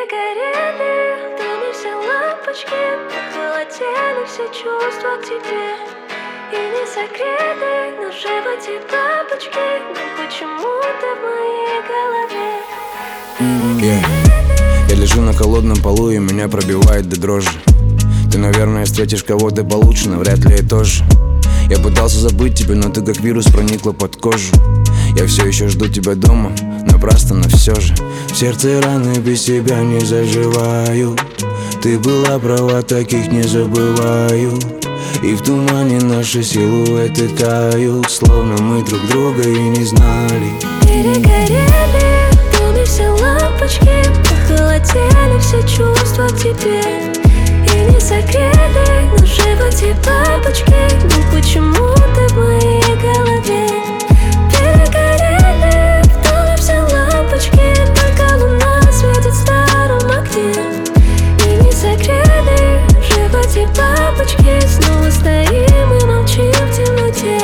Перегорели в доме все лампочки, похолодели все чувства к тебе. И не согреты на животе бабочки, но почему-то в моей голове. Я лежу на холодном полу и меня пробивает до дрожи. Ты, наверное, встретишь кого-то получше, но вряд ли я тоже. Я пытался забыть тебя, но ты как вирус проникла под кожу. Я все еще жду тебя дома, напрасно, но все же в сердце раны без тебя не заживают. Ты была права, таких не забываю. И в тумане наши силуэты тают, словно мы друг друга и не знали. Перегорели в доме все лампочки, похолодели все чувства к тебе. И не согрели на животе бабочки, но почему-то в моей голове. Перегорели в доме все лампочки, пока луна светит в старом окне. И не согрели в животе бабочки, снова стоим и молчим в темноте.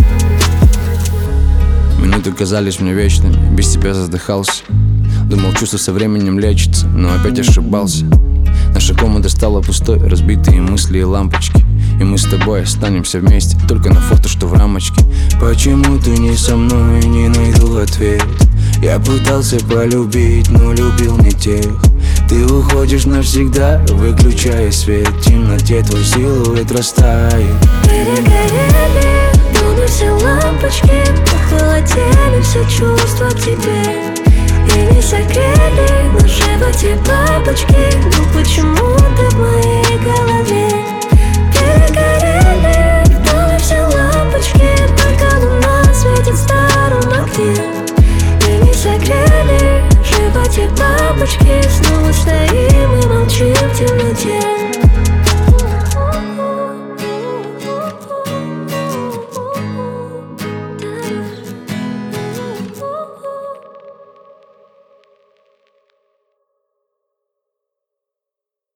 Минуты казались мне вечными, без тебя задыхался. Думал, чувство со временем лечится, но опять ошибался. Наша комната стала пустой, разбитые мысли и лампочки. И мы с тобой останемся вместе, только на фото, что в рамочке. Почему ты не со мной, не найду ответ? Я пытался полюбить, но любил не тех. Ты уходишь навсегда, выключая свет. В темноте твой силуэт растает. Перегорели в доме все лампочки, похолодели все чувства к тебе. И не согрели наши